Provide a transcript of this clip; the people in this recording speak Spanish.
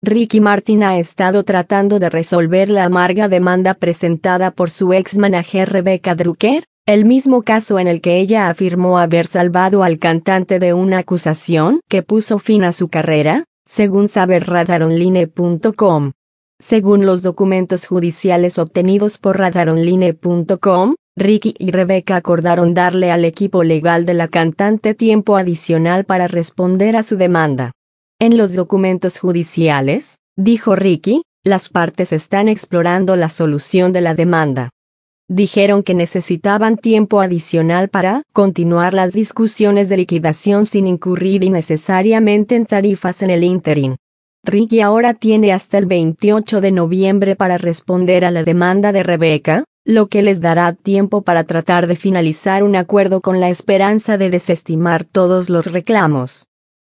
Ricky Martin ha estado tratando de resolver la amarga demanda presentada por su ex-manager Rebecca Drucker, el mismo caso en el que ella afirmó haber salvado al cantante de una acusación que puso fin a su carrera, según sabe RadarOnline.com. Según los documentos judiciales obtenidos por RadarOnline.com, Ricky y Rebecca acordaron darle al equipo legal de la cantante tiempo adicional para responder a su demanda. En los documentos judiciales, dijo Ricky, las partes están explorando la solución de la demanda. Dijeron que necesitaban tiempo adicional para continuar las discusiones de liquidación sin incurrir innecesariamente en tarifas en el ínterin. Ricky ahora tiene hasta el 28 de noviembre para responder a la demanda de Rebecca, lo que les dará tiempo para tratar de finalizar un acuerdo con la esperanza de desestimar todos los reclamos.